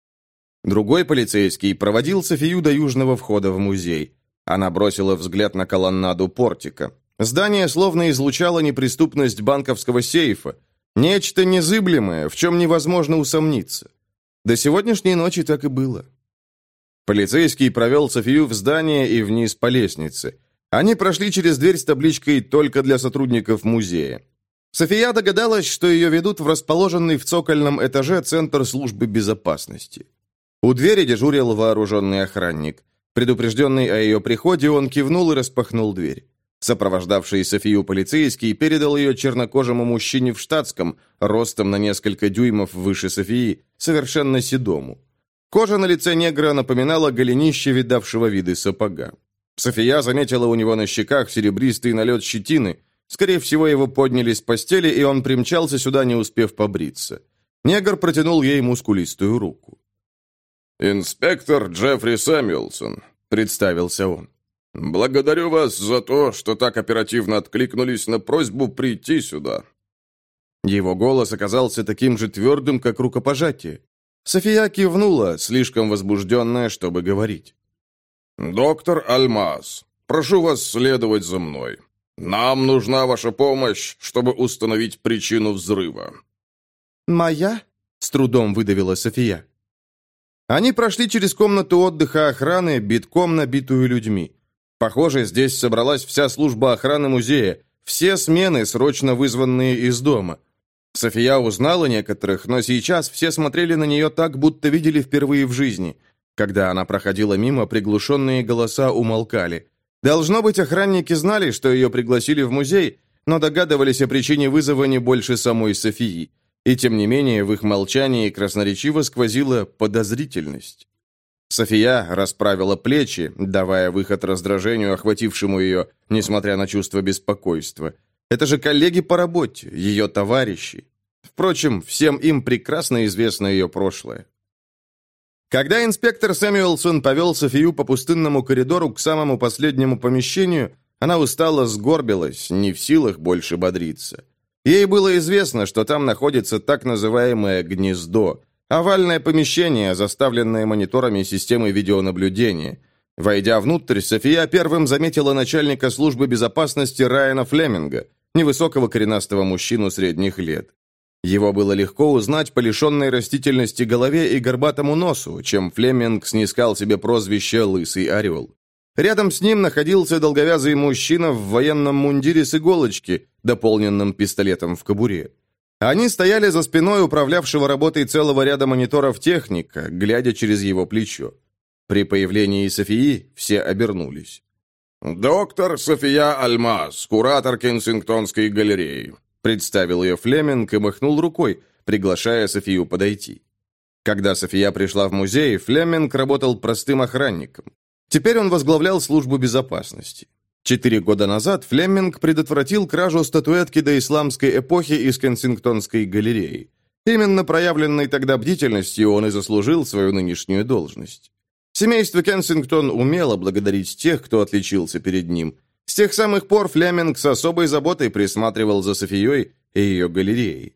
Другой полицейский проводил Софию до южного входа в музей. Она бросила взгляд на колоннаду портика. Здание словно излучало неприступность банковского сейфа. Нечто незыблемое, в чем невозможно усомниться. До сегодняшней ночи так и было. Полицейский провел Софию в здание и вниз по лестнице. Они прошли через дверь с табличкой «Только для сотрудников музея». София догадалась, что ее ведут в расположенный в цокольном этаже Центр службы безопасности. У двери дежурил вооруженный охранник. Предупрежденный о ее приходе, он кивнул и распахнул дверь. Сопровождавший Софию полицейский передал ее чернокожему мужчине в штатском, ростом на несколько дюймов выше Софии, совершенно седому. Кожа на лице негра напоминала голенище видавшего виды сапога. София заметила у него на щеках серебристый налет щетины. Скорее всего, его подняли с постели, и он примчался сюда, не успев побриться. Негр протянул ей мускулистую руку. «Инспектор Джеффри Сэмюэлсон», — представился он. «Благодарю вас за то, что так оперативно откликнулись на просьбу прийти сюда». Его голос оказался таким же твердым, как рукопожатие. София кивнула, слишком возбужденная, чтобы говорить. «Доктор Альмаз, прошу вас следовать за мной. Нам нужна ваша помощь, чтобы установить причину взрыва». «Моя?» — с трудом выдавила София. Они прошли через комнату отдыха охраны, битком набитую людьми. Похоже, здесь собралась вся служба охраны музея, все смены, срочно вызванные из дома. София узнала некоторых, но сейчас все смотрели на нее так, будто видели впервые в жизни. Когда она проходила мимо, приглушенные голоса умолкали. Должно быть, охранники знали, что ее пригласили в музей, но догадывались о причине вызова не больше самой Софии. И тем не менее, в их молчании красноречиво сквозила подозрительность. София расправила плечи, давая выход раздражению, охватившему ее, несмотря на чувство беспокойства. Это же коллеги по работе, ее товарищи. Впрочем, всем им прекрасно известно ее прошлое. Когда инспектор Сэмюэлсон повел Софию по пустынному коридору к самому последнему помещению, она устало сгорбилась, не в силах больше бодриться. Ей было известно, что там находится так называемое «гнездо», овальное помещение, заставленное мониторами системы видеонаблюдения. Войдя внутрь, София первым заметила начальника службы безопасности Райана Флеминга, невысокого коренастого мужчину средних лет. Его было легко узнать по лишенной растительности голове и горбатому носу, чем Флеминг снискал себе прозвище «Лысый орел». Рядом с ним находился долговязый мужчина в военном мундире с иголочки, дополненным пистолетом в кобуре. Они стояли за спиной управлявшего работой целого ряда мониторов техника, глядя через его плечо. При появлении Софии все обернулись. «Доктор София Альмаз, куратор Кенсингтонской галереи», представил ее Флеминг и махнул рукой, приглашая Софию подойти. Когда София пришла в музей, Флеминг работал простым охранником. Теперь он возглавлял службу безопасности. 4 года назад Флеминг предотвратил кражу статуэтки доисламской эпохи из Кенсингтонской галереи. Именно проявленной тогда бдительностью он и заслужил свою нынешнюю должность. Семейство Кенсингтон умело благодарить тех, кто отличился перед ним. С тех самых пор Флеминг с особой заботой присматривал за Софией и ее галереей.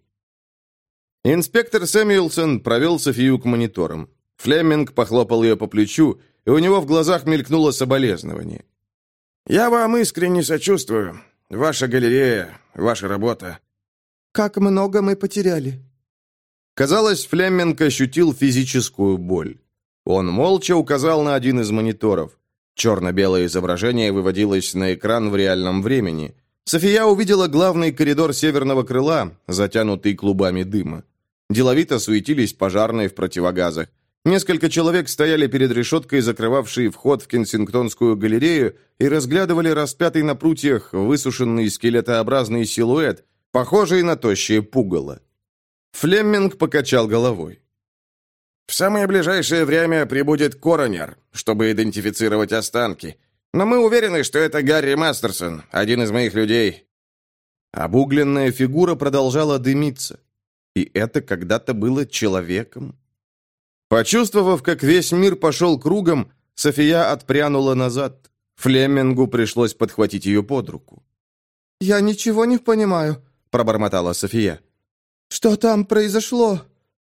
Инспектор Сэмюэлсон провел Софию к мониторам. Флеминг похлопал ее по плечу, и у него в глазах мелькнуло соболезнование. «Я вам искренне сочувствую. Ваша галерея, ваша работа». «Как много мы потеряли». Казалось, Флеминг ощутил физическую боль. Он молча указал на один из мониторов. Черно-белое изображение выводилось на экран в реальном времени. София увидела главный коридор северного крыла, затянутый клубами дыма. Деловито суетились пожарные в противогазах. Несколько человек стояли перед решеткой, закрывавшей вход в Кенсингтонскую галерею, и разглядывали распятый на прутьях высушенный скелетообразный силуэт, похожий на тощее пугало. Флеминг покачал головой. «В самое ближайшее время прибудет коронер, чтобы идентифицировать останки. Но мы уверены, что это Гарри Мастерсон, один из моих людей». Обугленная фигура продолжала дымиться. И это когда-то было человеком? Почувствовав, как весь мир пошел кругом, София отпрянула назад. Флемингу пришлось подхватить ее под руку. «Я ничего не понимаю», — пробормотала София. «Что там произошло?»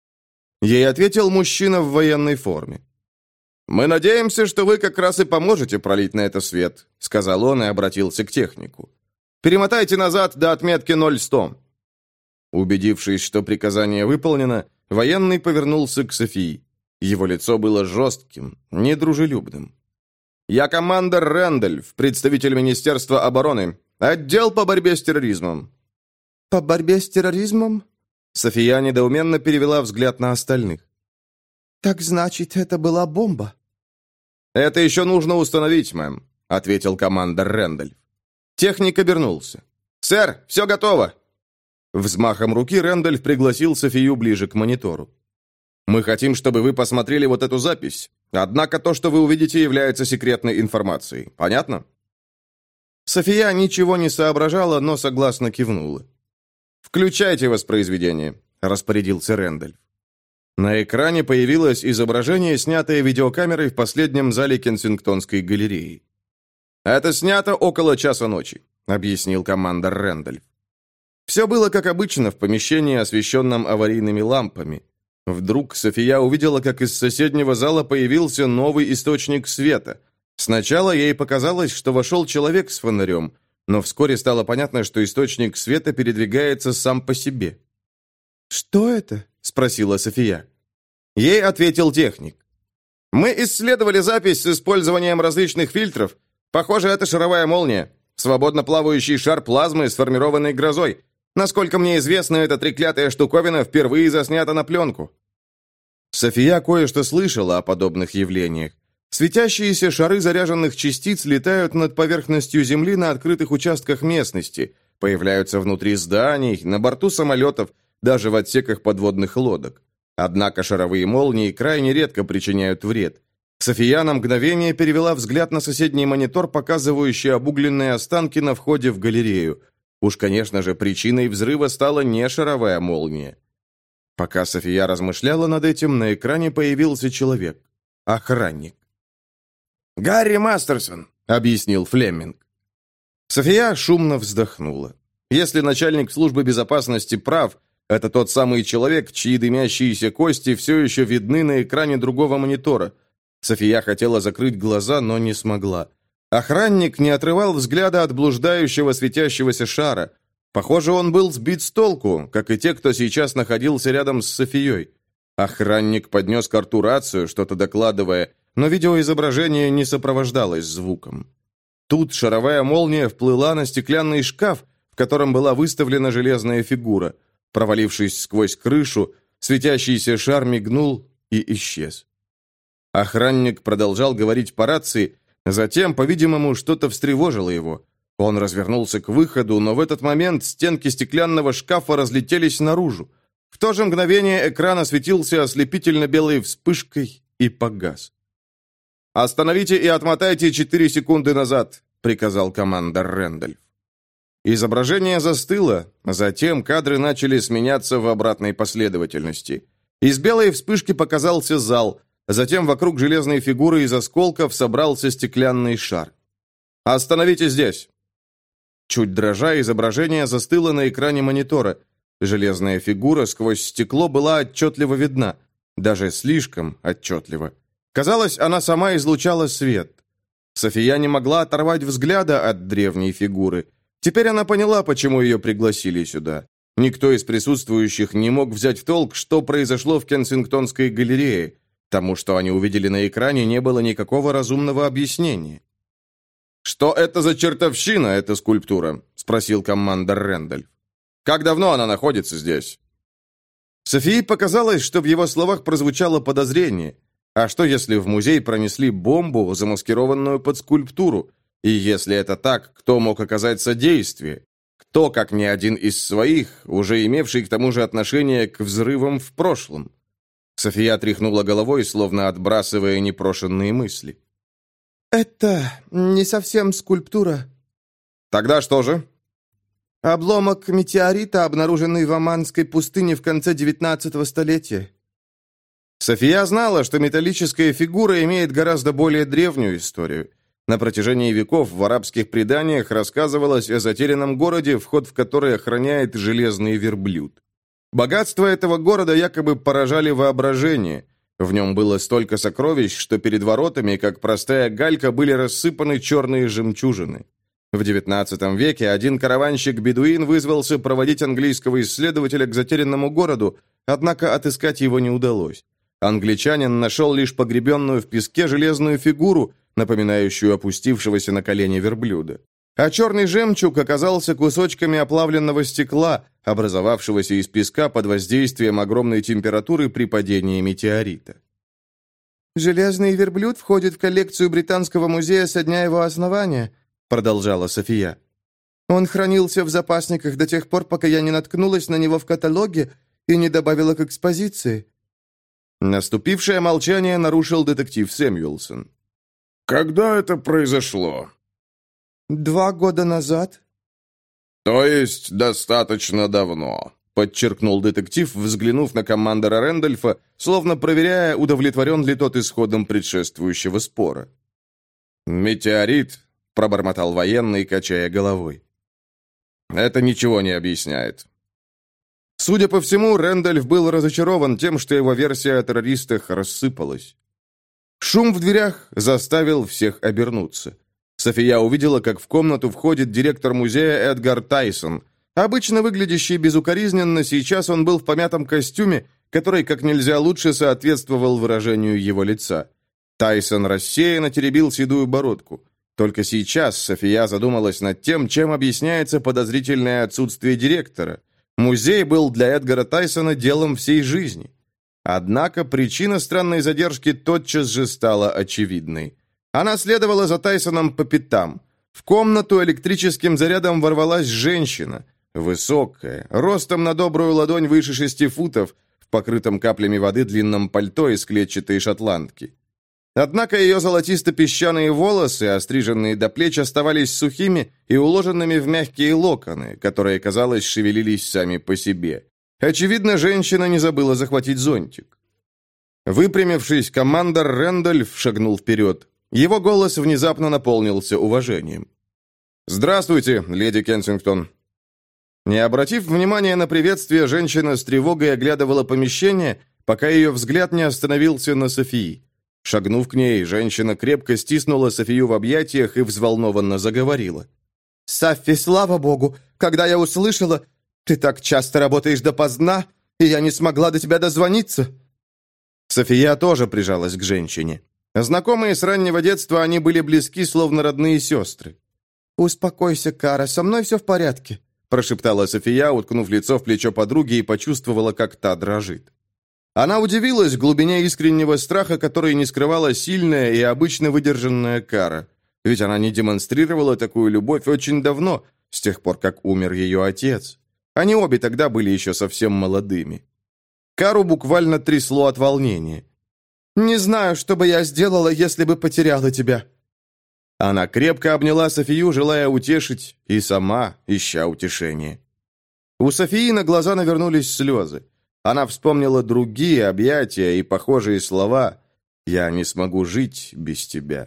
Ей ответил мужчина в военной форме. «Мы надеемся, что вы как раз и поможете пролить на это свет», — сказал он и обратился к технику. «Перемотайте назад до отметки 0100». Убедившись, что приказание выполнено, военный повернулся к Софии. Его лицо было жестким, недружелюбным. «Я командир Рэндольф, представитель Министерства обороны. Отдел по борьбе с терроризмом». «По борьбе с терроризмом?» София недоуменно перевела взгляд на остальных. «Так значит, это была бомба?» «Это еще нужно установить, мэм», — ответил командир Рэндольф. Техник обернулся. «Сэр, все готово!» Взмахом руки Рэндольф пригласил Софию ближе к монитору. «Мы хотим, чтобы вы посмотрели вот эту запись. Однако то, что вы увидите, является секретной информацией. Понятно?» София ничего не соображала, но согласно кивнула. «Включайте воспроизведение», — распорядился Рэндольф. На экране появилось изображение, снятое видеокамерой в последнем зале Кенсингтонской галереи. «Это снято около часа ночи», — объяснил командир Рэндольф. Все было как обычно в помещении, освещенном аварийными лампами. Вдруг София увидела, как из соседнего зала появился новый источник света. Сначала ей показалось, что вошел человек с фонарем, но вскоре стало понятно, что источник света передвигается сам по себе. «Что это?» — спросила София. Ей ответил техник. «Мы исследовали запись с использованием различных фильтров. Похоже, это шаровая молния. Свободно плавающий шар плазмы, сформированный грозой. Насколько мне известно, эта треклятая штуковина впервые заснята на пленку». София кое-что слышала о подобных явлениях. Светящиеся шары заряженных частиц летают над поверхностью Земли на открытых участках местности, появляются внутри зданий, на борту самолетов, даже в отсеках подводных лодок. Однако шаровые молнии крайне редко причиняют вред. София на мгновение перевела взгляд на соседний монитор, показывающий обугленные останки на входе в галерею. Уж, конечно же, причиной взрыва стала не шаровая молния. Пока София размышляла над этим, на экране появился человек. Охранник. «Гарри Мастерсон», — объяснил Флеминг. София шумно вздохнула. Если начальник службы безопасности прав, это тот самый человек, чьи дымящиеся кости все еще видны на экране другого монитора. София хотела закрыть глаза, но не смогла. Охранник не отрывал взгляда от блуждающего светящегося шара. Похоже, он был сбит с толку, как и те, кто сейчас находился рядом с Софией. Охранник поднес к рту рацию, что-то докладывая, но видеоизображение не сопровождалось звуком. Тут шаровая молния вплыла на стеклянный шкаф, в котором была выставлена железная фигура. Провалившись сквозь крышу, светящийся шар мигнул и исчез. Охранник продолжал говорить по рации, затем, по-видимому, что-то встревожило его. Он развернулся к выходу, но в этот момент стенки стеклянного шкафа разлетелись наружу. В то же мгновение экран осветился ослепительно-белой вспышкой и погас. «Остановите и отмотайте 4 секунды назад», — приказал командир Рэндольф. Изображение застыло, затем кадры начали сменяться в обратной последовательности. Из белой вспышки показался зал, затем вокруг железной фигуры из осколков собрался стеклянный шар. «Остановите здесь!» Чуть дрожа, изображение застыло на экране монитора. Железная фигура сквозь стекло была отчетливо видна, даже слишком отчетливо. Казалось, она сама излучала свет. София не могла оторвать взгляда от древней фигуры. Теперь она поняла, почему ее пригласили сюда. Никто из присутствующих не мог взять в толк, что произошло в Кенсингтонской галерее. Тому, что они увидели на экране, не было никакого разумного объяснения. «Что это за чертовщина, эта скульптура?» — спросил командир Рэндольф. «Как давно она находится здесь?» Софии показалось, что в его словах прозвучало подозрение. А что, если в музей пронесли бомбу, замаскированную под скульптуру? И если это так, кто мог оказать содействие? Кто, как ни один из своих, уже имевший к тому же отношение к взрывам в прошлом? София тряхнула головой, словно отбрасывая непрошенные мысли. «Это не совсем скульптура». «Тогда что же?» «Обломок метеорита, обнаруженный в Оманской пустыне в конце 19 столетия». София знала, что металлическая фигура имеет гораздо более древнюю историю. На протяжении веков в арабских преданиях рассказывалось о затерянном городе, вход в который охраняет железный верблюд. Богатства этого города якобы поражали воображение. В нем было столько сокровищ, что перед воротами, как простая галька, были рассыпаны черные жемчужины. В XIX веке один караванщик-бедуин вызвался проводить английского исследователя к затерянному городу, однако отыскать его не удалось. Англичанин нашел лишь погребенную в песке железную фигуру, напоминающую опустившегося на колени верблюда. А черный жемчуг оказался кусочками оплавленного стекла, образовавшегося из песка под воздействием огромной температуры при падении метеорита. «Железный верблюд входит в коллекцию Британского музея со дня его основания», продолжала София. «Он хранился в запасниках до тех пор, пока я не наткнулась на него в каталоге и не добавила к экспозиции». Наступившее молчание нарушил детектив Сэмюэлсон. «Когда это произошло?» 2 года назад». «То есть достаточно давно», — подчеркнул детектив, взглянув на командора Рэндольфа, словно проверяя, удовлетворен ли тот исходом предшествующего спора. «Метеорит», — пробормотал военный, качая головой. «Это ничего не объясняет». Судя по всему, Рэндольф был разочарован тем, что его версия о террористах рассыпалась. Шум в дверях заставил всех обернуться. София увидела, как в комнату входит директор музея Эдгар Тайсон. Обычно выглядящий безукоризненно, сейчас он был в помятом костюме, который как нельзя лучше соответствовал выражению его лица. Тайсон рассеянно теребил седую бородку. Только сейчас София задумалась над тем, чем объясняется подозрительное отсутствие директора. Музей был для Эдгара Тайсона делом всей жизни. Однако причина странной задержки тотчас же стала очевидной. Она следовала за Тайсоном по пятам. В комнату электрическим зарядом ворвалась женщина, высокая, ростом на добрую ладонь выше 6 футов, в покрытом каплями воды длинном пальто из клетчатой шотландки. Однако ее золотисто-песчаные волосы, остриженные до плеч, оставались сухими и уложенными в мягкие локоны, которые, казалось, шевелились сами по себе. Очевидно, женщина не забыла захватить зонтик. Выпрямившись, командор Рэндольф шагнул вперед. Его голос внезапно наполнился уважением. «Здравствуйте, леди Кенсингтон». Не обратив внимания на приветствие, женщина с тревогой оглядывала помещение, пока ее взгляд не остановился на Софии. Шагнув к ней, женщина крепко стиснула Софию в объятиях и взволнованно заговорила. «Саффи, слава богу, когда я услышала, ты так часто работаешь допоздна, и я не смогла до тебя дозвониться». София тоже прижалась к женщине. Знакомые с раннего детства, они были близки, словно родные сестры. «Успокойся, Кара, со мной все в порядке», прошептала София, уткнув лицо в плечо подруги и почувствовала, как та дрожит. Она удивилась глубине искреннего страха, который не скрывала сильная и обычно выдержанная Кара. Ведь она не демонстрировала такую любовь очень давно, с тех пор, как умер ее отец. Они обе тогда были еще совсем молодыми. Кару буквально трясло от волнения. «Не знаю, что бы я сделала, если бы потеряла тебя». Она крепко обняла Софию, желая утешить, и сама ища утешения. У Софии на глаза навернулись слезы. Она вспомнила другие объятия и похожие слова «Я не смогу жить без тебя».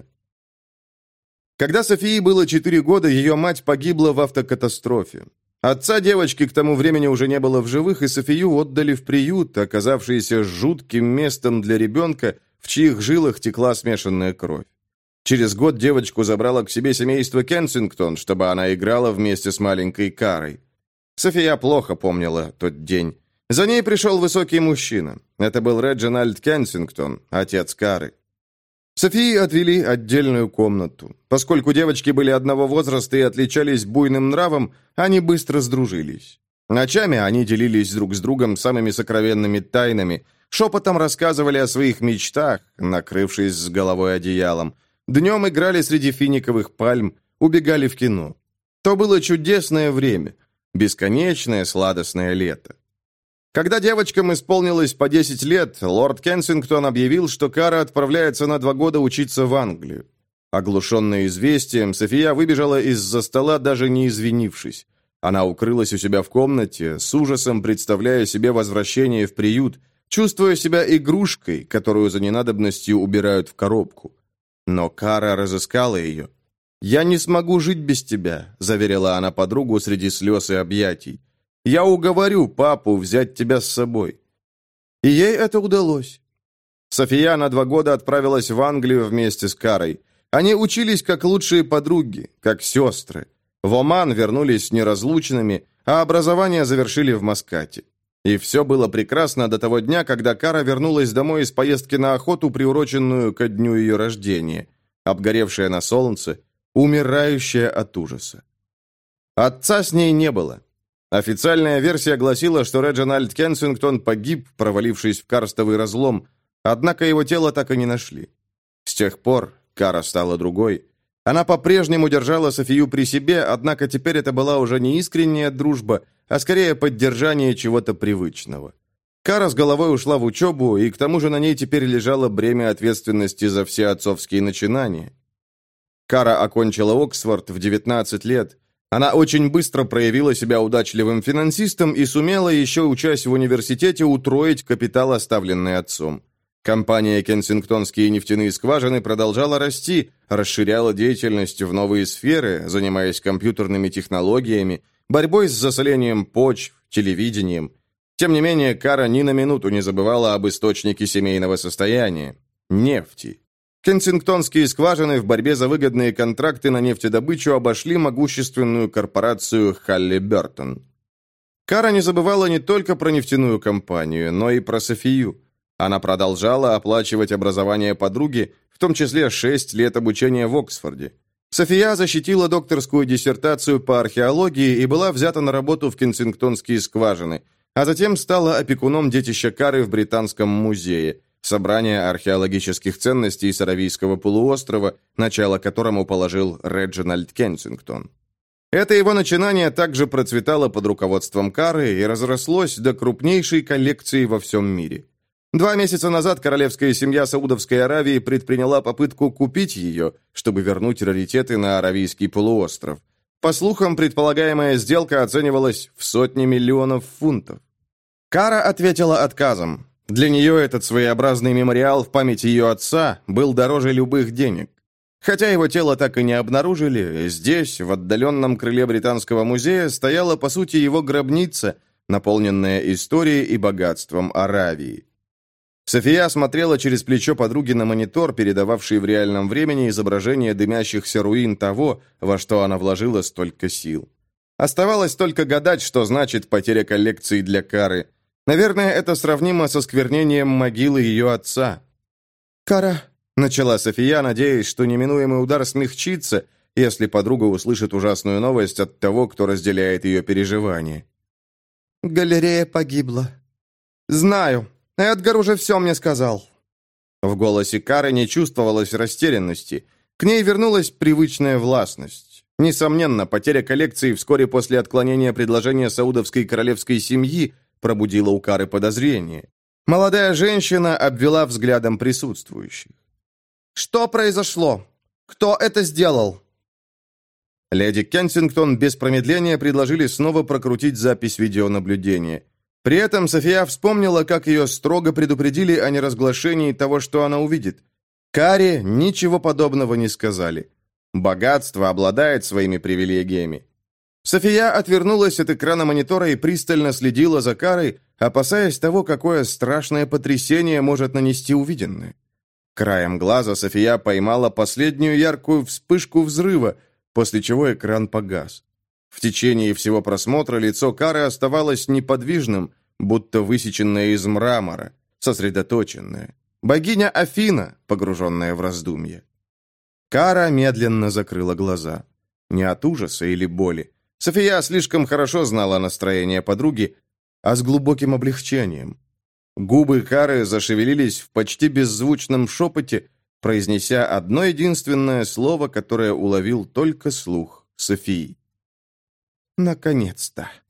Когда Софии было 4 года, ее мать погибла в автокатастрофе. Отца девочки к тому времени уже не было в живых, и Софию отдали в приют, оказавшийся жутким местом для ребенка, в чьих жилах текла смешанная кровь. Через год девочку забрало к себе семейство Кенсингтон, чтобы она играла вместе с маленькой Карой. София плохо помнила тот день. За ней пришел высокий мужчина. Это был Реджинальд Кенсингтон, отец Кары. Софии отвели отдельную комнату. Поскольку девочки были одного возраста и отличались буйным нравом, они быстро сдружились. Ночами они делились друг с другом самыми сокровенными тайнами, шепотом рассказывали о своих мечтах, накрывшись с головой одеялом. Днем играли среди финиковых пальм, убегали в кино. То было чудесное время, бесконечное сладостное лето. Когда девочкам исполнилось по 10 лет, лорд Кенсингтон объявил, что Кара отправляется на 2 года учиться в Англию. Оглушенная известием, София выбежала из-за стола, даже не извинившись. Она укрылась у себя в комнате, с ужасом представляя себе возвращение в приют, чувствуя себя игрушкой, которую за ненадобностью убирают в коробку. Но Кара разыскала ее. «Я не смогу жить без тебя», — заверила она подругу среди слез и объятий. «Я уговорю папу взять тебя с собой». И ей это удалось. София на 2 года отправилась в Англию вместе с Карой. Они учились как лучшие подруги, как сестры. В Оман вернулись неразлучными, а образование завершили в Маскате. И все было прекрасно до того дня, когда Кара вернулась домой из поездки на охоту, приуроченную ко дню ее рождения, обгоревшая на солнце, умирающая от ужаса. Отца с ней не было. Официальная версия гласила, что Реджинальд Кенсингтон погиб, провалившись в карстовый разлом, однако его тело так и не нашли. С тех пор Кара стала другой. Она по-прежнему держала Софию при себе, однако теперь это была уже не искренняя дружба, а скорее поддержание чего-то привычного. Кара с головой ушла в учебу, и к тому же на ней теперь лежало бремя ответственности за все отцовские начинания. Кара окончила Оксфорд в 19 лет. Она очень быстро проявила себя удачливым финансистом и сумела, еще учась в университете, утроить капитал, оставленный отцом. Компания «Кенсингтонские нефтяные скважины» продолжала расти, расширяла деятельность в новые сферы, занимаясь компьютерными технологиями, борьбой с засолением почв, телевидением. Тем не менее, Кара ни на минуту не забывала об источнике семейного состояния – нефти. Кенсингтонские скважины в борьбе за выгодные контракты на нефтедобычу обошли могущественную корпорацию Халлибертон. Кара не забывала не только про нефтяную компанию, но и про Софию. Она продолжала оплачивать образование подруги, в том числе 6 лет обучения в Оксфорде. София защитила докторскую диссертацию по археологии и была взята на работу в Кенсингтонские скважины, а затем стала опекуном детища Кары в Британском музее, собрание археологических ценностей с Аравийского полуострова, начало которому положил Реджинальд Кенсингтон. Это его начинание также процветало под руководством Кары и разрослось до крупнейшей коллекции во всем мире. 2 месяца назад королевская семья Саудовской Аравии предприняла попытку купить ее, чтобы вернуть раритеты на Аравийский полуостров. По слухам, предполагаемая сделка оценивалась в сотни миллионов фунтов. Кара ответила отказом. Для нее этот своеобразный мемориал в память ее отца был дороже любых денег. Хотя его тело так и не обнаружили, здесь, в отдаленном крыле Британского музея, стояла, по сути, его гробница, наполненная историей и богатством Аравии. София смотрела через плечо подруги на монитор, передававший в реальном времени изображение дымящихся руин того, во что она вложила столько сил. Оставалось только гадать, что значит потеря коллекции для Кары. Наверное, это сравнимо со сквернением могилы ее отца. «Кара», — начала София, надеясь, что неминуемый удар смягчится, если подруга услышит ужасную новость от того, кто разделяет ее переживания. «Галерея погибла». «Знаю. Эдгар уже все мне сказал». В голосе Кары не чувствовалось растерянности. К ней вернулась привычная властность. Несомненно, потеря коллекции вскоре после отклонения предложения саудовской королевской семьи пробудила у Кары подозрение. Молодая женщина обвела взглядом присутствующих. «Что произошло? Кто это сделал?» Леди Кенсингтон без промедления предложили снова прокрутить запись видеонаблюдения. При этом София вспомнила, как ее строго предупредили о неразглашении того, что она увидит. Каре ничего подобного не сказали. Богатство обладает своими привилегиями. София отвернулась от экрана монитора и пристально следила за Карой, опасаясь того, какое страшное потрясение может нанести увиденное. Краем глаза София поймала последнюю яркую вспышку взрыва, после чего экран погас. В течение всего просмотра лицо Кары оставалось неподвижным, будто высеченное из мрамора, сосредоточенное. Богиня Афина, погруженная в раздумье. Кара медленно закрыла глаза. Не от ужаса или боли. София слишком хорошо знала настроение подруги, а с глубоким облегчением. Губы Кары зашевелились в почти беззвучном шепоте, произнеся одно единственное слово, которое уловил только слух Софии. «Наконец-то!»